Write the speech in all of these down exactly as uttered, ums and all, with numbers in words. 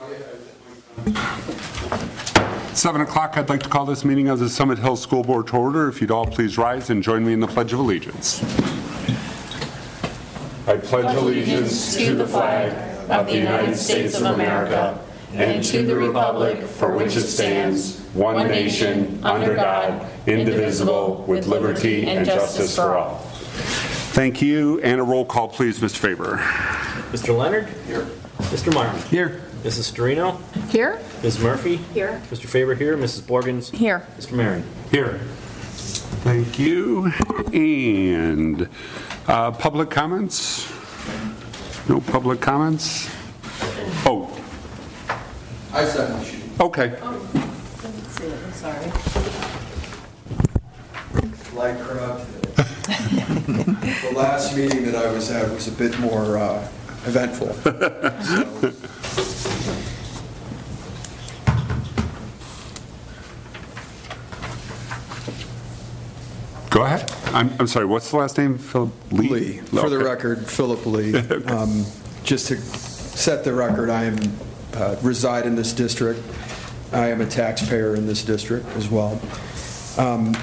Seven o'clock, I'd like to call this meeting of the Summit Hill School Board to order. If you'd all please rise and join me in the Pledge of Allegiance. I pledge allegiance to the flag of the United States of America and to the republic for which it stands, one nation, under God, indivisible, with liberty and justice for all. Thank you. And a roll call, please, Mister Faber. Mister Leonard? Here. Mister Martin? Here. Missus Storino? Here. Miz Murphy? Here. Mister Faber here. Missus Borgens? Here. Mister Marion? Here. Thank you. And uh, public comments? No public comments? Oh. I second the sheet. Okay. Oh, I didn't see it. I'm sorry. Light crowd today. The last meeting that I was at was a bit more uh, eventful. So. Go ahead. I'm, I'm sorry, what's the last name? Philip Lee? Lee. For the Okay. record, Philip Lee. Um, just to set the record, I am uh, reside in this district. I am a taxpayer in this district as well. Um,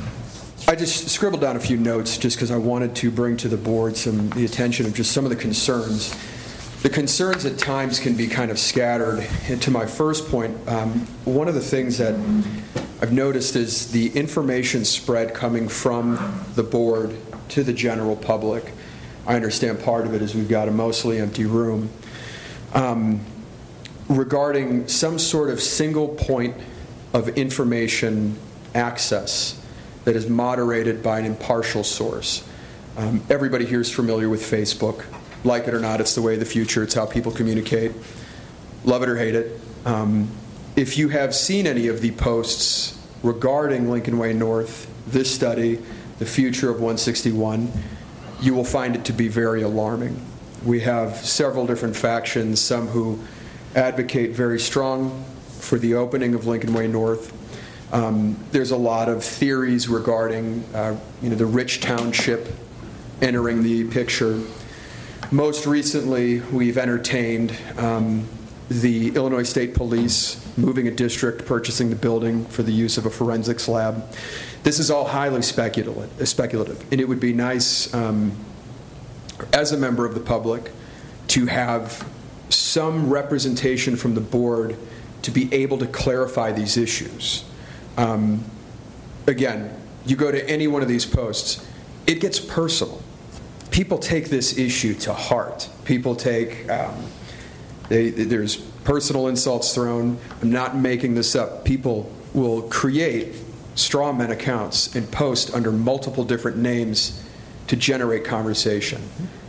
I just scribbled down a few notes just because I wanted to bring to the board some the attention of just some of the concerns. The concerns at times can be kind of scattered. And to my first point, um, one of the things that I've noticed is the information spread coming from the board to the general public. I understand part of it is we've got a mostly empty room. Um, regarding some sort of single point of information access that is moderated by an impartial source. Um, everybody here is familiar with Facebook. Like it or not, it's the way of the future. It's how people communicate. Love it or hate it. Um, if you have seen any of the posts regarding Lincoln Way North, this study, the future of one sixty-one, you will find it to be very alarming. We have several different factions, some who advocate very strong for the opening of Lincoln Way North. Um, there's a lot of theories regarding uh, you know, the rich township entering the picture. Most recently, we've entertained um, the Illinois State Police moving a district, purchasing the building for the use of a forensics lab. This is all highly speculative, speculative. And it would be nice, um, as a member of the public, to have some representation from the board to be able to clarify these issues. Um, again, you go to any one of these posts, it gets personal. People take this issue to heart. People take, um, they, there's personal insults thrown. I'm not making this up. People will create straw man accounts and post under multiple different names to generate conversation.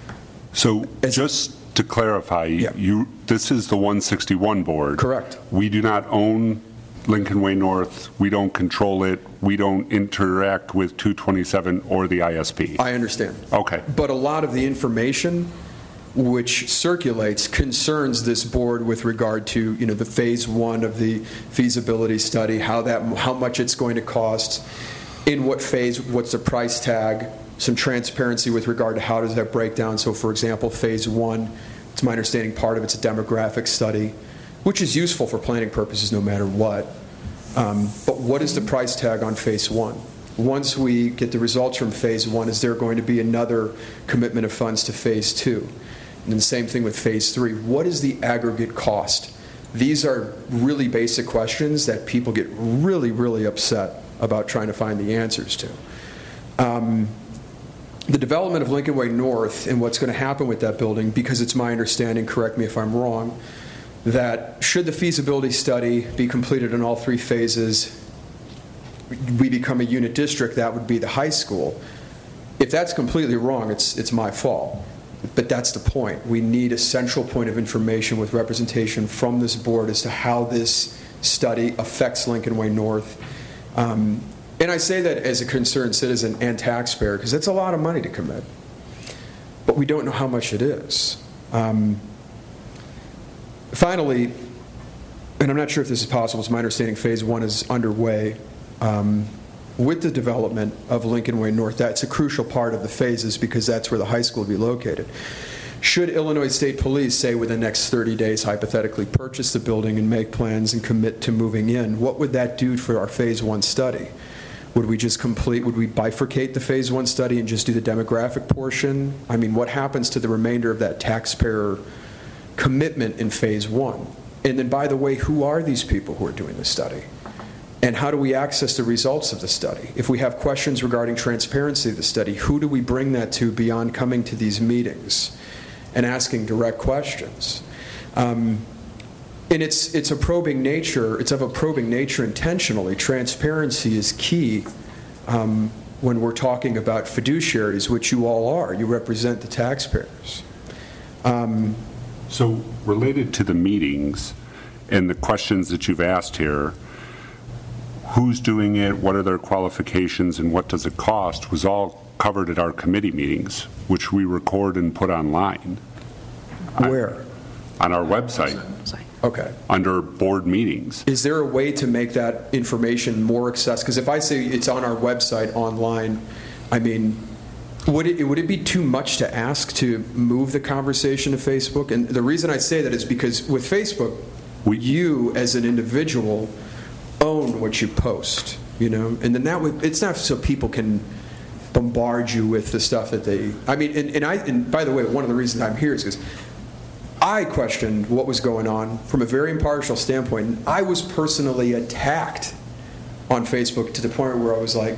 So As, just to clarify, yeah. you this is the one sixty-one board. Correct. We do not own Lincoln Way North. We don't control it. We don't interact with two twenty-seven or the I S P. I understand. Okay. But a lot of the information which circulates concerns this board with regard to, you know, the phase one of the feasibility study, how that, how much it's going to cost, in what phase, what's the price tag, some transparency with regard to how does that break down. So, for example, phase one, it's my understanding part of it's a demographic study, which is useful for planning purposes no matter what. Um, but what is the price tag on phase one? Once we get the results from phase one, is there going to be another commitment of funds to phase two? And then the same thing with phase three. What is the aggregate cost? These are really basic questions that people get really, really upset about trying to find the answers to. Um, the development of Lincoln Way North and what's going to happen with that building, because it's my understanding, correct me if I'm wrong, that should the feasibility study be completed in all three phases, we become a unit district, that would be the high school. If that's completely wrong, it's it's my fault. But that's the point. We need a central point of information with representation from this board as to how this study affects Lincoln Way North. Um, and I say that as a concerned citizen and taxpayer, because it's a lot of money to commit. But we don't know how much it is. Um, finally, and I'm not sure if this is possible, it's my understanding phase one is underway. Um, with the development of Lincoln Way North, that's a crucial part of the phases because that's where the high school will be located. should Illinois State Police, say within the next thirty days, hypothetically purchase the building and make plans and commit to moving in, what would that do for our phase one study? Would we just complete, would we bifurcate the phase one study and just do the demographic portion? I mean, what happens to the remainder of that taxpayer commitment in phase one? And then, by the way, who are these people who are doing the study? And how do we access the results of the study? If we have questions regarding transparency of the study, who do we bring that to beyond coming to these meetings and asking direct questions? Um, and it's it's a probing nature. It's of a probing nature intentionally. Transparency is key um, when we're talking about fiduciaries, which you all are. You represent the taxpayers. Um, So related to the meetings and the questions that you've asked here, who's doing it, what are their qualifications, and what does it cost, was all covered at our committee meetings, which we record and put online. where? On our website, Okay. under board meetings. Is there a way to make that information more accessible? Because if I say it's on our website online, I mean, would it, would it be too much to ask to move the conversation to Facebook? And the reason I say that is because with Facebook, We- you as an individual own what you post, you know? And then that would, it's not so people can bombard you with the stuff that they, I mean, and, and I, and by the way, one of the reasons I'm here is because I questioned what was going on from a very impartial standpoint. And I was personally attacked on Facebook to the point where I was like,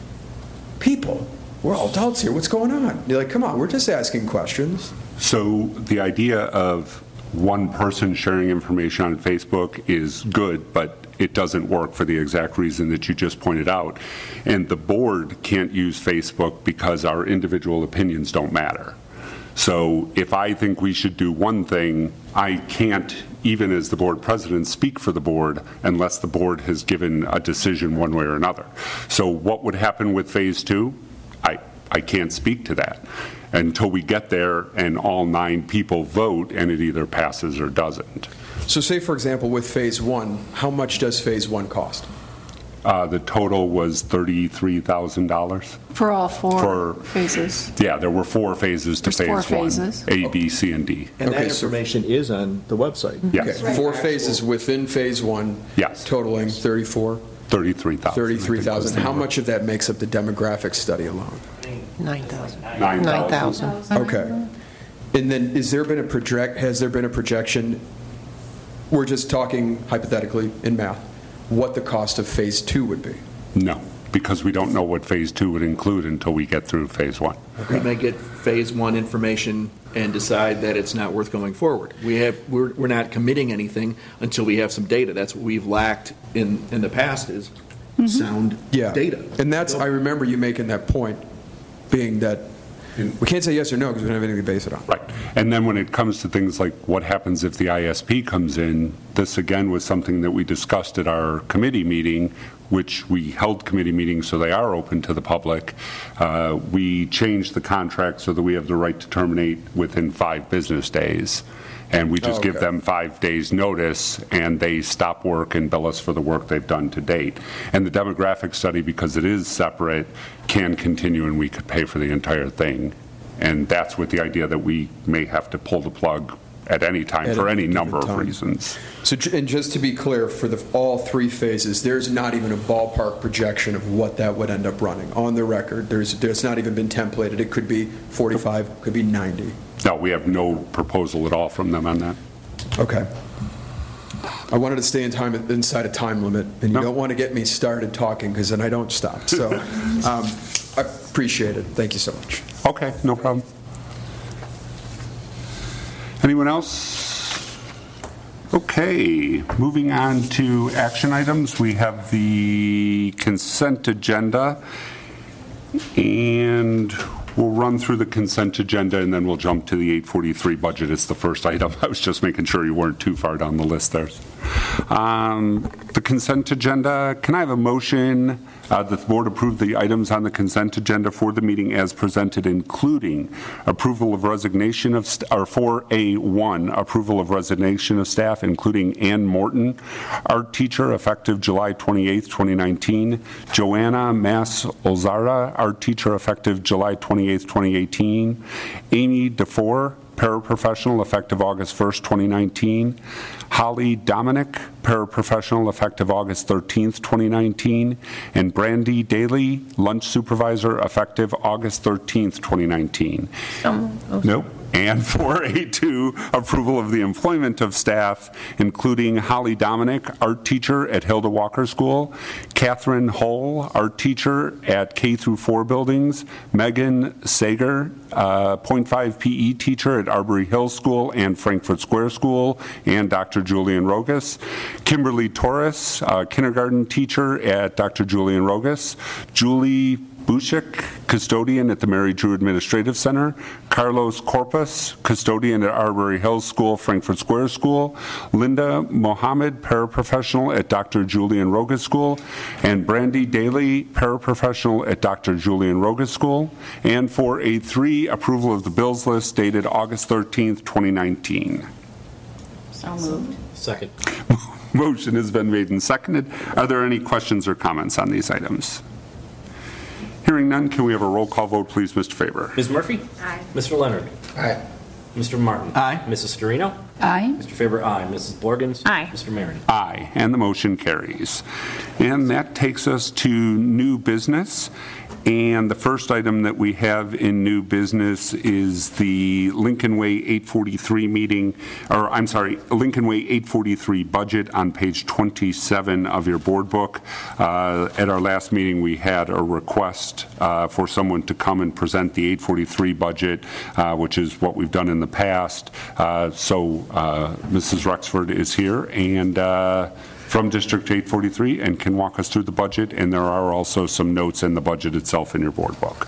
people, we're all adults here. What's going on? You're like, come on, we're just asking questions. So the idea of one person sharing information on Facebook is good, but it doesn't work for the exact reason that you just pointed out. And the board can't use Facebook because our individual opinions don't matter. So if I think we should do one thing, I can't, even as the board president, speak for the board unless the board has given a decision one way or another. So what would happen with phase two? I, I can't speak to that until we get there and all nine people vote and it either passes or doesn't. So say, for example, with phase one, how much does phase one cost? Uh, the total was thirty-three thousand dollars. For all four For- phases. Yeah, there were four phases to There's four phase one. phases. A, B, C, and D. And that Okay, so- information is on the website. Yes, Okay, four phases within phase one. Yes. Totaling thirty-four, thirty-three thousand. thirty-three thousand. How much of that makes up the demographic study alone? nine thousand. Nine nine thousand. thousand. Okay. And then, is there been a project, has there been a projection, we're just talking hypothetically in math, what the cost of phase two would be? No, because we don't know what phase two would include until we get through phase one. We may get phase one information and decide that it's not worth going forward. We have, we're, we're not committing anything until we have some data. That's what we've lacked in, in the past is sound Yeah. data. And that's, I remember you making that point, being that we can't say yes or no because we don't have anything to base it on. Right. And then when it comes to things like what happens if the I S P comes in, this again was something that we discussed at our committee meeting, which we held committee meetings so they are open to the public. Uh, we changed the contract so that we have the right to terminate within five business days. And we just Oh, give okay. them five days' notice, and they stop work and bill us for the work they've done to date. And the demographic study, because it is separate, can continue, and we could pay for the entire thing. And that's with the idea that we may have to pull the plug at any time At for a any given number of time. reasons. So, ju- and just to be clear, for the, all three phases, there's not even a ballpark projection of what that would end up running. On the record, there's, there's not even been templated. It could be forty-five, could be ninety. No, we have no proposal at all from them on that. Okay. I wanted to stay in time, inside a time limit, and you No. don't want to get me started talking, because then I don't stop. So, um, I appreciate it. Thank you so much. Okay, no problem. Anyone else? Okay, moving on to action items. We have the consent agenda, and we'll run through the consent agenda, and then we'll jump to the eight forty-three budget. It's the first item. I was just making sure you weren't too far down the list there. Um, The consent agenda, can I have a motion uh, that the board approve the items on the consent agenda for the meeting as presented, including approval of resignation of, st- or for A one, approval of resignation of staff, including Ann Morton, art teacher, effective July twenty-eighth, twenty nineteen, Joanna Mass-Olzara, art teacher, effective July twenty-eighth, twenty eighteen, Amy DeFore, paraprofessional, effective August first, twenty nineteen. Holly Dominic, paraprofessional, effective August thirteenth, twenty nineteen. And Brandy Daly, lunch supervisor, effective August thirteenth, twenty nineteen. So moved. Nope. And four A two, approval of the employment of staff, including Holly Dominic, art teacher at Hilda Walker School, Catherine Hull, art teacher at K through four buildings, Megan Sager, uh, point five P E teacher at Arbery Hill School and Frankfurt Square School, and Doctor Julian Rogas, Kimberly Torres, uh, kindergarten teacher at Doctor Julian Rogas, Julie Bushik, custodian at the Mary Drew Administrative Center, Carlos Corpus, custodian at Arbery Hills School, Frankfurt Square School, Linda Mohammed, paraprofessional at Doctor Julian Rogas School, and Brandy Daly, paraprofessional at Doctor Julian Rogas School, and four A three, approval of the bills list dated August thirteenth, twenty nineteen. So moved. Second. Motion has been made and seconded. Are there any questions or comments on these items? Hearing none, can we have a roll call vote, please, Mister Faber? Miz Murphy? Aye. Mister Leonard? Aye. Mister Martin? Aye. Missus Storino? Aye. Mister Faber, aye. Missus Borgens? Aye. Mister Marion? Aye, and the motion carries. And that takes us to new business. And the first item that we have in new business is the Lincoln Way eight forty-three meeting, or I'm sorry, Lincoln Way eight forty-three budget on page twenty-seven of your board book. Uh, at our last meeting, we had a request uh, for someone to come and present the eight forty-three budget, uh, which is what we've done in the past. Uh, so uh, Missus Rexford is here, and uh, from District eight forty-three, and can walk us through the budget, and there are also some notes in the budget itself in your board book.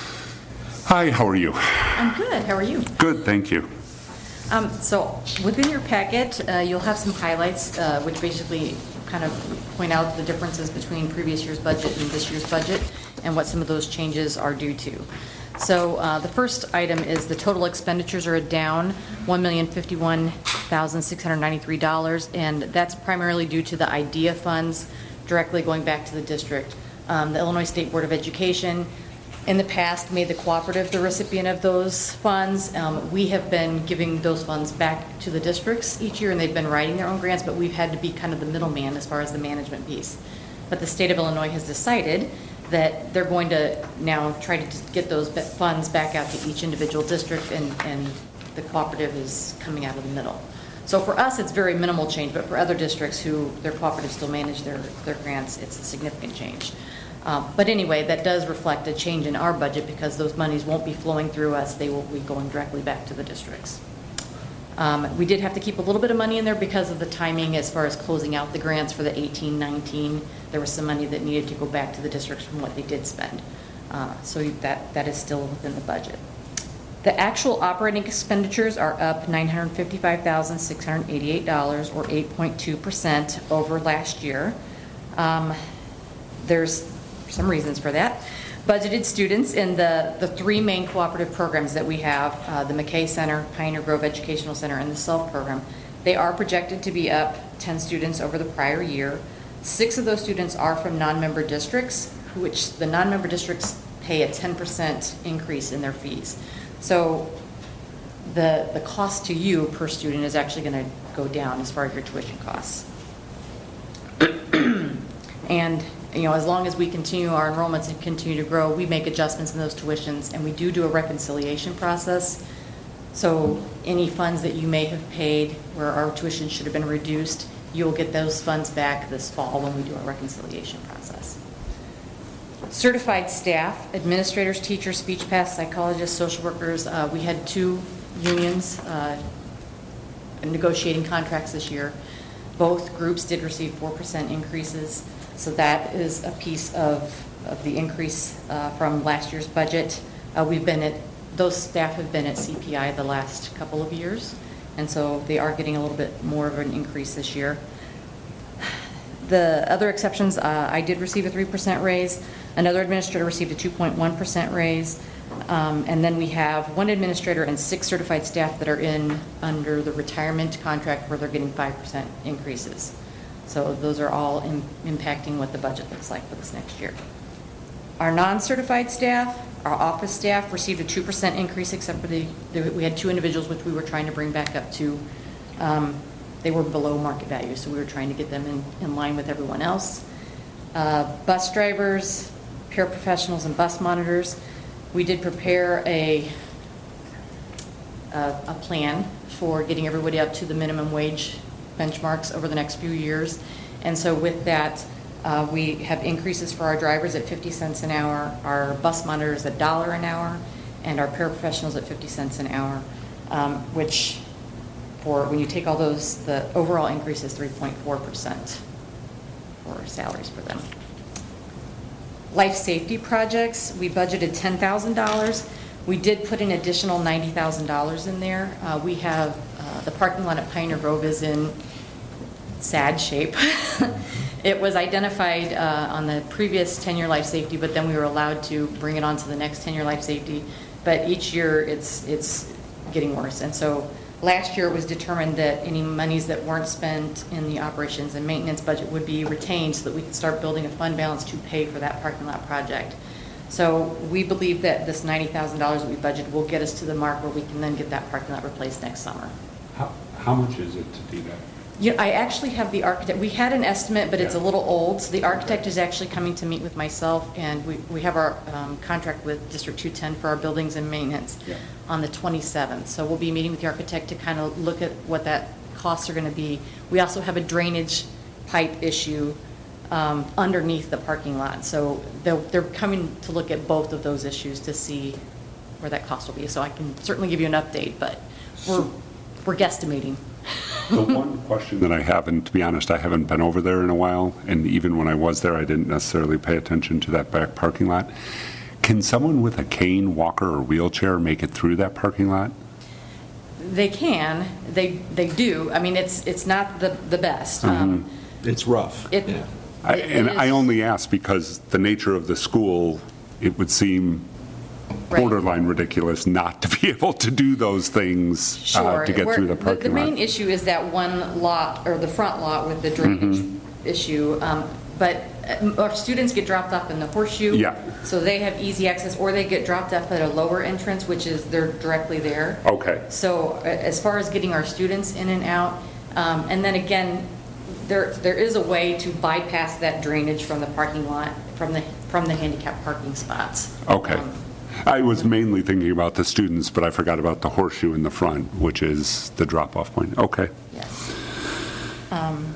Hi, how are you? I'm good. How are you? Good, thank you. Um, so within your packet, uh, you'll have some highlights, uh, which basically kind of point out the differences between previous year's budget and this year's budget, and what some of those changes are due to. So uh, the first item is the total expenditures are down one million fifty-one thousand six hundred ninety-three dollars, and that's primarily due to the IDEA funds directly going back to the district. Um, the Illinois State Board of Education in the past made the cooperative the recipient of those funds. Um, we have been giving those funds back to the districts each year, and they've been writing their own grants, but we've had to be kind of the middleman as far as the management piece. But the state of Illinois has decided that they're going to now try to get those funds back out to each individual district, and, and the cooperative is coming out of the middle. So for us, it's very minimal change, but for other districts who their cooperatives still manage their, their grants, it's a significant change. Um, but anyway, that does reflect a change in our budget because those monies won't be flowing through us. They will be going directly back to the districts. Um, we did have to keep a little bit of money in there because of the timing as far as closing out the grants for the eighteen nineteen. There was some money that needed to go back to the districts from what they did spend. Uh, so that, that is still within the budget. The actual operating expenditures are up nine hundred fifty-five thousand six hundred eighty-eight dollars, or eight point two percent over last year. Um, there's some reasons for that. Budgeted students in the, the three main cooperative programs that we have, uh, the McKay Center, Pioneer Grove Educational Center, and the SELF program, they are projected to be up ten students over the prior year. Six of those students are from non-member districts, which the non-member districts pay a ten percent increase in their fees. So the, the cost to you per student is actually going to go down as far as your tuition costs. And you know, as long as we continue our enrollments and continue to grow, we make adjustments in those tuitions, and we do do a reconciliation process. So any funds that you may have paid where our tuition should have been reduced, you'll get those funds back this fall when we do our reconciliation process. Certified staff, administrators, teachers, speech paths, psychologists, social workers. Uh, we had two unions uh, negotiating contracts this year. Both groups did receive four percent increases. So that is a piece of, of the increase uh, from last year's budget. Uh, we've been at, those staff have been at C P I the last couple of years, and so they are getting a little bit more of an increase this year. The other exceptions, uh, I did receive a three percent raise. Another administrator received a two point one percent raise. Um, and then we have one administrator and six certified staff that are in under the retirement contract where they're getting five percent increases. So those are all in, impacting what the budget looks like for this next year. Our non-certified staff, our office staff received a two percent increase, except for the, the- we had two individuals which we were trying to bring back up to, um, they were below market value, so we were trying to get them in, in line with everyone else. Uh, Bus drivers, paraprofessionals, and bus monitors, we did prepare a, a, a plan for getting everybody up to the minimum wage benchmarks over the next few years. And so with that, uh, we have increases for our drivers at fifty cents an hour, our bus monitors at a dollar an hour, and our paraprofessionals at fifty cents an hour, um, which for, when you take all those, the overall increase is three point four percent for salaries for them. Life safety projects, we budgeted ten thousand dollars. We did put an additional ninety thousand dollars in there. Uh, we have, uh, the parking lot at Pioneer Grove is in sad shape. It was identified uh, on the previous ten-year life safety, but then we were allowed to bring it on to the next ten-year life safety. But each year, it's, it's getting worse. And so last year, it was determined that any monies that weren't spent in the operations and maintenance budget would be retained so that we could start building a fund balance to pay for that parking lot project. So we believe that this ninety thousand dollars that we budgeted will get us to the mark where we can then get that parking lot replaced next summer. How, how much is it to do that? Yeah, I actually have the architect, we had an estimate, but it's a Yeah. little old, so the architect is actually coming to meet with myself, and we, we have our um, contract with District two ten for our buildings and maintenance Yeah. on the twenty-seventh. So we'll be meeting with the architect to kind of look at what that costs are going to be. We also have a drainage pipe issue um, underneath the parking lot, so they're, they're coming to look at both of those issues to see where that cost will be. So I can certainly give you an update, but we're, we're guesstimating. The one question that I have, and to be honest, I haven't been over there in a while, and even when I was there, I didn't necessarily pay attention to that back parking lot. Can someone with a cane, walker, or wheelchair make it through that parking lot? They can, they, they do. I mean, it's, it's not the, the best. Um, It's rough. It, Yeah. I- it And I is- only ask because the nature of the school, it would seem Right. borderline ridiculous not to be able to do those things uh, Sure. to get We're- through the The parking main lot. issue is that one lot, or the front lot with the drainage Mm-hmm. issue. Um, But uh, our students get dropped off in the horseshoe. Yeah. So they have easy access, or they get dropped off at a lower entrance, which is, they're directly there. Okay. So uh, as far as getting our students in and out, um, and then again, there, there is a way to bypass that drainage from the parking lot, from the, from the handicap parking spots. Okay. Um, I was mainly thinking about the students, but I forgot about the horseshoe in the front, which is the drop-off point. Okay. Yes. Um,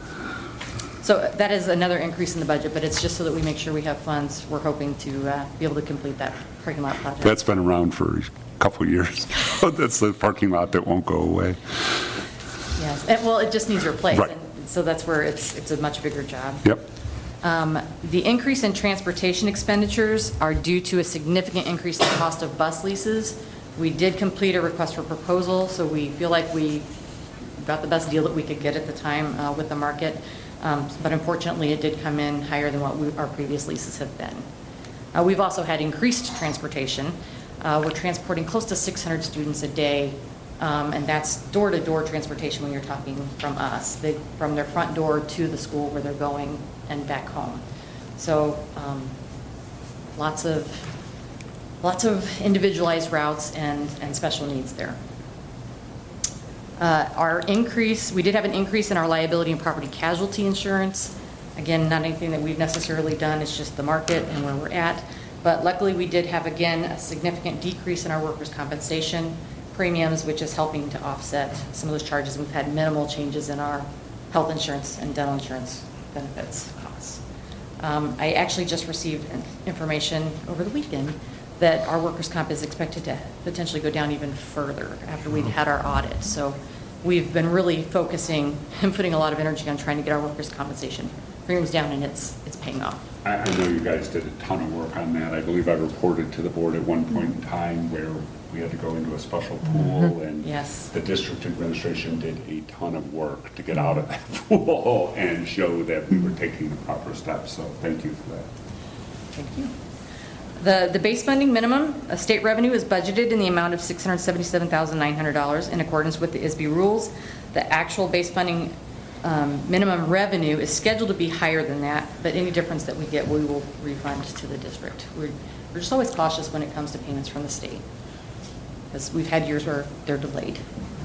So that is another increase in the budget, but it's just so that we make sure we have funds. We're hoping to uh, be able to complete that parking lot project. That's been around for a couple of years. That's the parking lot that won't go away. Yes, and, well, it just needs replaced. Right. and So that's where it's, it's a much bigger job. Yep. Um, The increase in transportation expenditures are due to a significant increase in the cost of bus leases. We did complete a request for proposal, so we feel like we got the best deal that we could get at the time uh, with the market. Um, But unfortunately, it did come in higher than what we- our previous leases have been. Uh, We've also had increased transportation. Uh, We're transporting close to six hundred students a day, um, and that's door-to-door transportation when you're talking from us, They from their front door to the school where they're going and back home. So um, lots of, lots of individualized routes and, and special needs there. Uh, Our increase, we did have an increase in our liability and property casualty insurance. Again, not anything that we've necessarily done, it's just the market and where we're at. But luckily, we did have, again, a significant decrease in our workers' compensation premiums, which is helping to offset some of those charges. We've had minimal changes in our health insurance and dental insurance benefits costs. Um, I actually just received information over the weekend that our workers' comp is expected to potentially go down even further after we'd had our audit. So we've been really focusing and putting a lot of energy on trying to get our workers' compensation premiums down, and it's, it's paying off. I, I know you guys did a ton of work on that. I believe I reported to the board at one point in time where we had to go into a special pool, and Yes. the district administration did a ton of work to get out of that pool and show that we were taking the proper steps. So thank you for that. Thank you. The, the base funding minimum, uh, state revenue is budgeted in the amount of six hundred seventy-seven thousand nine hundred dollars in accordance with the I S B rules. The actual base funding um, minimum revenue is scheduled to be higher than that, but any difference that we get, we will refund to the district. We're, we're just always cautious when it comes to payments from the state, because we've had years where they're delayed.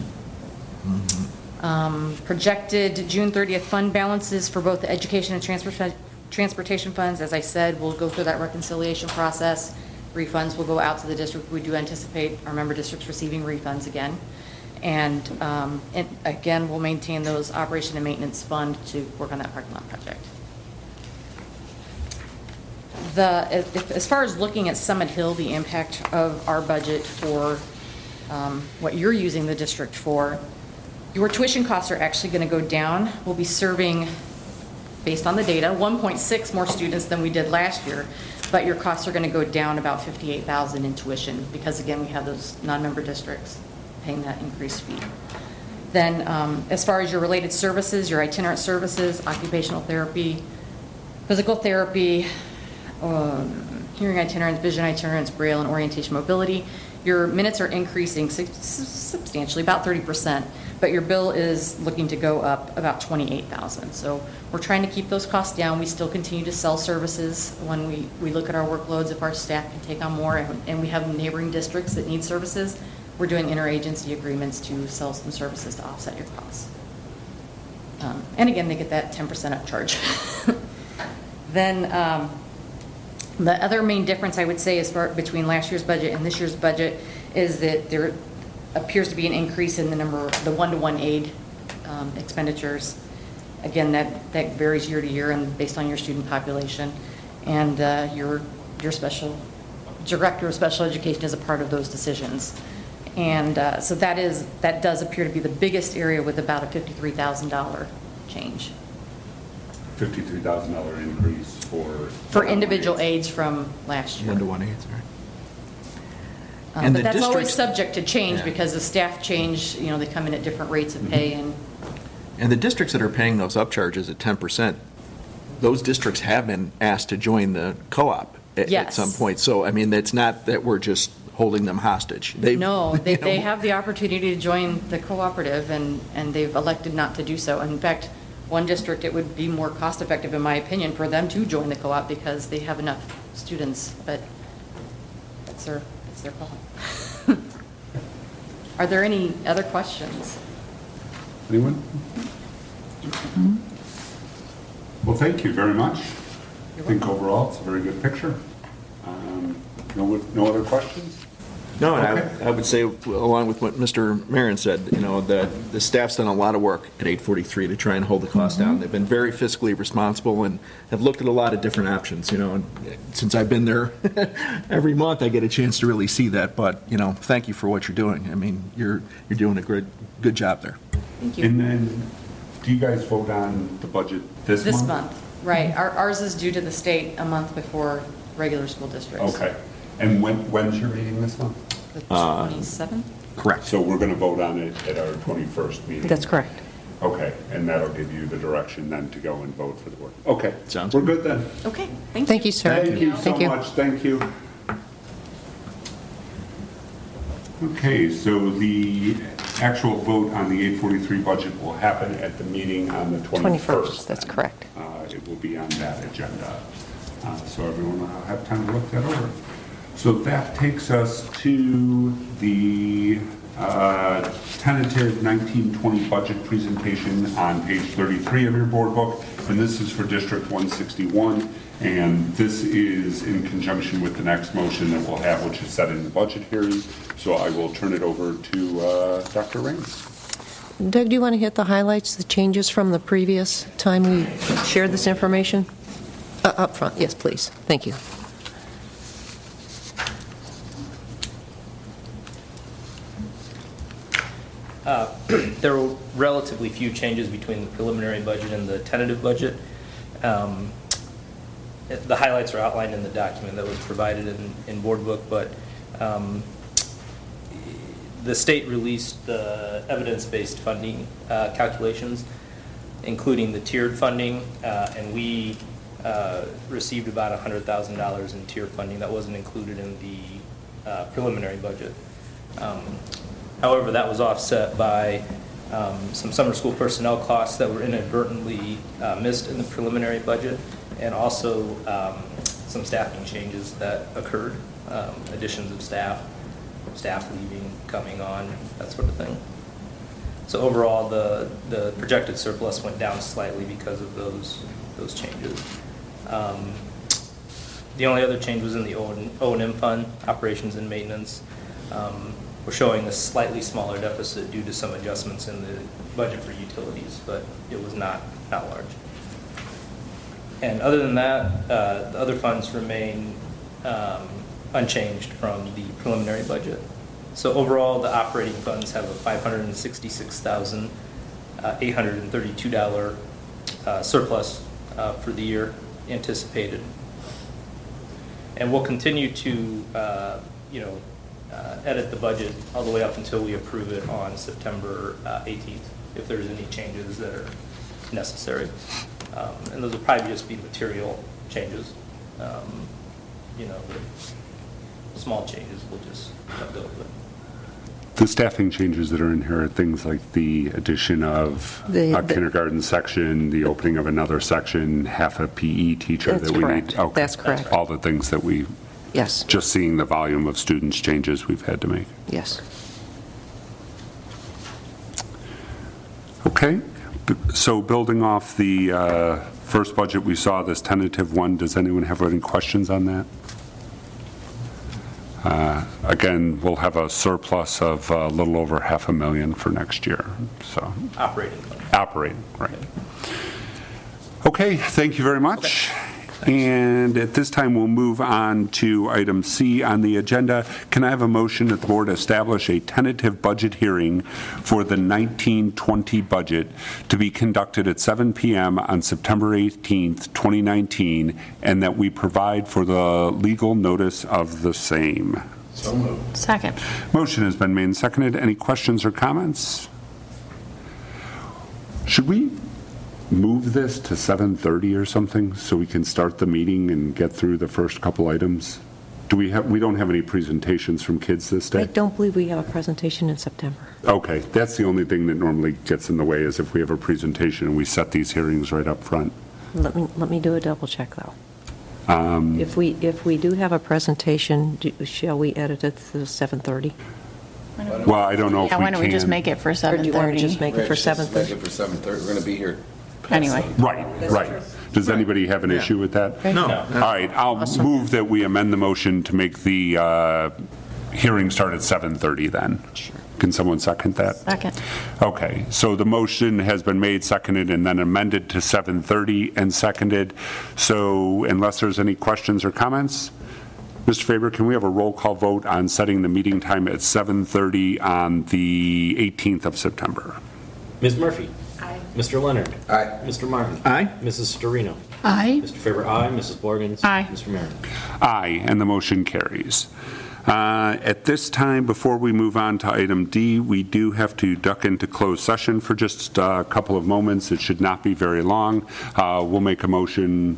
Um, projected June thirtieth fund balances for both the education and transfer, transportation funds, as I said, we'll go through that reconciliation process. Refunds will go out to the district. We do anticipate our member districts receiving refunds again. And, um, and again, we'll maintain those operation and maintenance fund to work on that parking lot project. The, if, as far as looking at Summit Hill, the impact of our budget for um, what you're using the district for, your tuition costs are actually going to go down. We'll be serving, based on the data, one point six more students than we did last year, but your costs are going to go down about fifty-eight thousand in tuition because, again, we have those non-member districts paying that increased fee. Then um, as far as your related services, your itinerant services, occupational therapy, physical therapy, um, hearing itinerants, vision itinerants, Braille, and orientation mobility, your minutes are increasing substantially, about thirty percent, but your bill is looking to go up about twenty-eight thousand. So we're trying to keep those costs down. We still continue to sell services when we, we look at our workloads, if our staff can take on more, and, and we have neighboring districts that need services, we're doing interagency agreements to sell some services to offset your costs. Um, and again, they get that ten percent upcharge. Then um, the other main difference I would say is far, between last year's budget and this year's budget is that there appears to be an increase in the number, the one-to-one aid um, expenditures. Again, that, that varies year to year and based on your student population. And uh, your, your special director of special education is a part of those decisions. And uh, so that is, that does appear to be the biggest area with about a fifty-three thousand dollars change. fifty-three thousand dollars increase for... For individual aids from last year. One-to-one aids, right? Um, And But the that's always districts- subject to change Yeah. because the staff change, you know, they come in at different rates of pay and, And the districts that are paying those upcharges at ten percent, those districts have been asked to join the co-op at, at Yes. some point. So, I mean, it's not that we're just holding them hostage. They've- no, they, you know, they have the opportunity to join the cooperative and, and they've elected not to do so. In fact, one district, it would be more cost effective, in my opinion, for them to join the co-op because they have enough students, but that's their, that's their call. Are there any other questions? Anyone? Well, thank you very much. I You're think welcome. overall, it's a very good picture. Um, No, no other questions? No, and Okay. I, I would say, along with what Mister Marin said, you know, the, the staff's done a lot of work at eight forty-three to try and hold the cost down. They've been very fiscally responsible and have looked at a lot of different options, you know, and since I've been there, every month I get a chance to really see that, but, you know, thank you for what you're doing. I mean, you're, you're doing a good, good job there. Thank you. And then, do you guys vote on the budget this month? This month, right. Our, ours is due to the state a month before regular school districts. Okay. And when, when's your meeting this month? The twenty-seventh? Correct. So we're going to vote on it at our twenty-first meeting? That's correct. Okay, and that'll give you the direction then to go and vote for the board. Okay. Sounds We're good. good then. Okay, thank you. Thank you, sir. Thank you so Thank you. much, thank you. Okay, so the actual vote on the eight forty-three budget will happen at the meeting on the twenty-first. twenty-first, that's then. correct. Uh, It will be on that agenda, Uh, so everyone will have time to look that over. So that takes us to the uh, tentative nineteen twenty budget presentation on page thirty-three of your board book, and this is for District one sixty-one, and this is in conjunction with the next motion that we'll have, which is set in the budget hearing. So I will turn it over to uh, Doctor Raines. Doug, do you want to hit the highlights, the changes from the previous time we shared this information? Uh, Up front, yes, please. Thank you. Uh, There were relatively few changes between the preliminary budget and the tentative budget. Um, it- The highlights are outlined in the document that was provided in, in board book, but um, the state released the evidence-based funding uh, calculations, including the tiered funding, uh, and we uh, received about one hundred thousand dollars in tiered funding that wasn't included in the uh, preliminary budget. Um, However, that was offset by um, some summer school personnel costs that were inadvertently uh, missed in the preliminary budget, and also um, some staffing changes that occurred, um, additions of staff, staff leaving, coming on, that sort of thing. So overall, the, the projected surplus went down slightly because of those, those changes. Um, The only other change was in the O and M fund, operations and maintenance. Um, We're showing a slightly smaller deficit due to some adjustments in the budget for utilities, but it was not, not large. And other than that, uh, the other funds remain um, unchanged from the preliminary budget. So overall, the operating funds have a five hundred sixty-six thousand eight hundred thirty-two dollars uh, surplus uh, for the year anticipated. And we'll continue to, uh, you know, uh, edit the budget all the way up until we approve it on September uh, eighteenth, if there's any changes that are necessary. Um, and those will probably just be material changes. Um, you know, the small changes we'll just let go of it. The staffing changes that are in here are things like the addition of The- a the- kindergarten section, the opening of another section, half a P E teacher That's that we correct. need. Okay. That's correct. All the things that we, Yes, just seeing the volume of students changes we've had to make. yes. Okay, B- so building off the uh, first budget we saw, this tentative one, does anyone have any questions on that? Uh, Again, we'll have a surplus of a little over half a million for next year, so, Operating fund. operating, right. Okay, thank you very much. And at this time, we'll move on to item C on the agenda. Can I have a motion that the board establish a tentative budget hearing for the nineteen twenty budget to be conducted at seven p m on September eighteenth, twenty nineteen, and that we provide for the legal notice of the same? Second. Motion has been made and seconded. Any questions or comments? Should we move this to seven thirty or something so we can start the meeting and get through the first couple items? Do we have, we don't have any presentations from kids this I day? don't believe we have a presentation in September. Okay, that's the only thing that normally gets in the way, is if we have a presentation and we set these hearings right up front. Let me, let me do a double check, though. Um, If we, if we do have a presentation, do- shall we edit it to seven thirty? Well, I don't know if we Yeah, can. why don't we just make it for Or do you want to seven just thirty? make it for seven Make thirty? it for seven thirty, we're going to be here. Anyway. Right, right. Does anybody have an issue with that? No. All right, I'll Awesome. move that we amend the motion to make the uh, hearing start at seven thirty then. Can someone second that? Second. Okay, so the motion has been made, seconded, and then amended to seven thirty and seconded. So unless there's any questions or comments, Mister Faber, can we have a roll call vote on setting the meeting time at seven thirty on the eighteenth of September? Miz Murphy? Aye. Mister Leonard? Aye. Mister Martin? Aye. Missus Storino? Aye. Mister Faber, aye. Missus Borgens? Aye. Mister Marin? Aye, and the motion carries. Uh, At this time, before we move on to item D, we do have to duck into closed session for just a couple of moments. It should not be very long. Uh, We'll make a motion.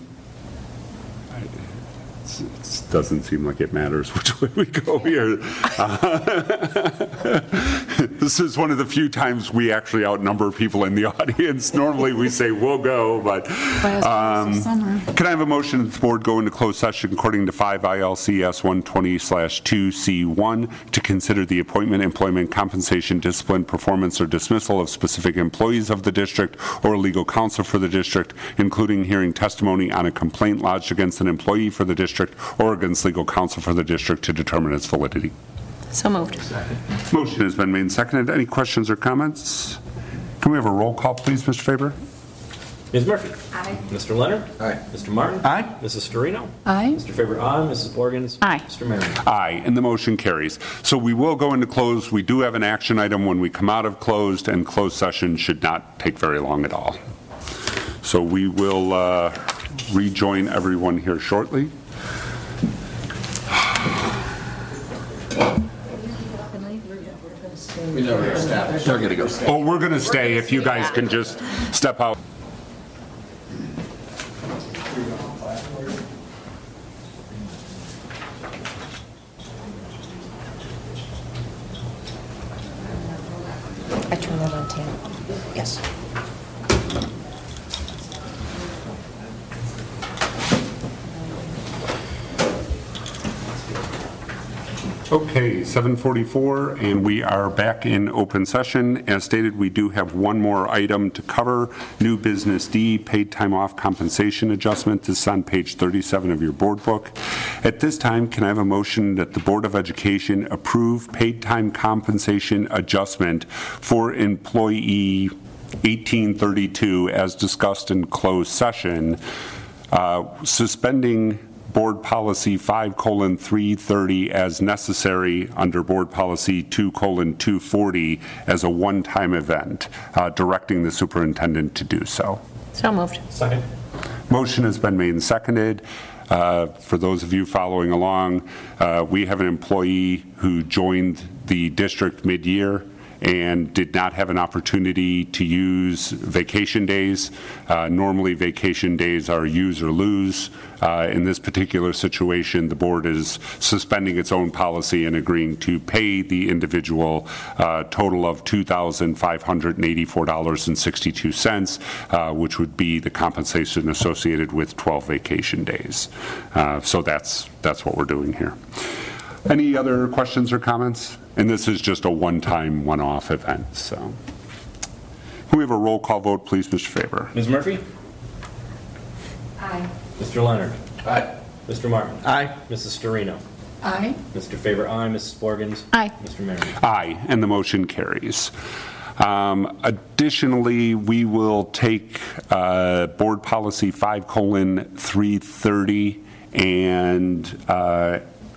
It doesn't seem like it matters which way we go here. Uh, This is one of the few times we actually outnumber people in the audience. Normally, we say, we'll go, but um, can I have a motion that the board go into closed session according to five I L C S one twenty slash two C one to consider the appointment, employment, compensation, discipline, performance, or dismissal of specific employees of the district or legal counsel for the district, including hearing testimony on a complaint lodged against an employee for the district or against legal counsel for the district to determine its validity. So moved. Motion has been made and seconded. Any questions or comments? Can we have a roll call, please, Mister Faber? Miz Murphy? Aye. Mister Leonard? Aye. Mister Martin? Aye. Missus Storino? Aye. Mister Faber, aye. Missus Borgens? Aye. Mister Marin? Aye, and the motion carries. So we will go into closed. We do have an action item when we come out of closed, and closed session should not take very long at all. So we will uh, rejoin everyone here shortly. We never established. They're going to go. Oh, we're going to stay if you guys can just step out. I turned that on ten. Yes. Okay, seven forty-four, and we are back in open session. As stated, we do have one more item to cover, new business D, paid time off compensation adjustment. This is on page thirty-seven of your board book. At this time, can I have a motion that the Board of Education approve paid time compensation adjustment for employee eighteen thirty-two as discussed in closed session, uh, suspending Board Policy five colon three thirty as necessary under Board Policy two colon two forty as a one-time event, uh, directing the superintendent to do so. So moved. Second. Motion has been made and seconded. Uh, For those of you following along, uh, we have an employee who joined the district mid-year and did not have an opportunity to use vacation days. Uh, Normally, vacation days are use or lose. Uh, In this particular situation, the board is suspending its own policy and agreeing to pay the individual a total of two thousand five hundred eighty-four dollars and sixty-two cents, uh, which would be the compensation associated with twelve vacation days. Uh, So that's, that's what we're doing here. Any other questions or comments? And this is just a one-time, one-off event, so. Can we have a roll call vote, please, Mister Faber? Miz Murphy? Aye. Mister Leonard? Aye. Mister Martin? Aye. Missus Storino? Aye. Mister Faber, aye. Missus Borgens? Aye. Mister Merry? Aye, and the motion carries. Um, Additionally, we will take uh, Board Policy five colon three thirty and uh,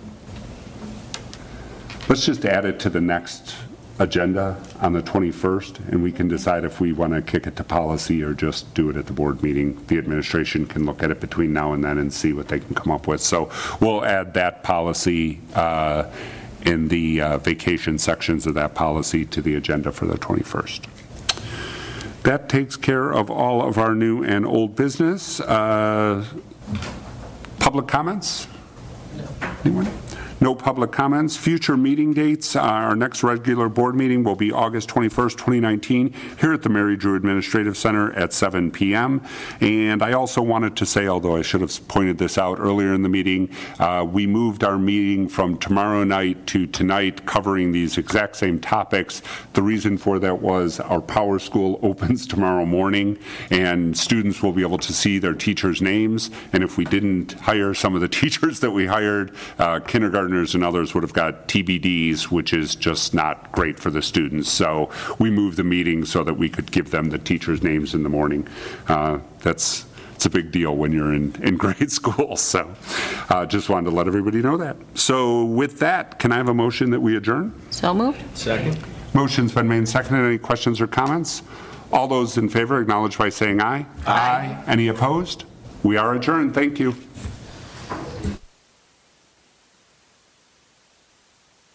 let's just add it to the next agenda on the twenty-first, and we can decide if we want to kick it to policy or just do it at the board meeting. The administration can look at it between now and then and see what they can come up with. So we'll add that policy uh, in the uh, vacation sections of that policy to the agenda for the twenty-first. That takes care of all of our new and old business. Uh, Public comments? Anyone? No public comments. Future meeting dates. Our next regular board meeting will be August twenty-first, twenty nineteen, here at the Mary Drew Administrative Center at seven p m And I also wanted to say, although I should have pointed this out earlier in the meeting, uh, we moved our meeting from tomorrow night to tonight, covering these exact same topics. The reason for that was our Power School opens tomorrow morning, and students will be able to see their teachers' names. And if we didn't hire some of the teachers that we hired, uh, kindergarten and others would have got T B Ds, which is just not great for the students. So we moved the meeting so that we could give them the teachers' names in the morning. Uh, that's it's a big deal when you're in, in grade school. So uh, just wanted to let everybody know that. So with that, can I have a motion that we adjourn? So moved. Second. Motion's been made and seconded. Any questions or comments? All those in favor acknowledge by saying aye. Aye. Any opposed? We are adjourned. Thank you.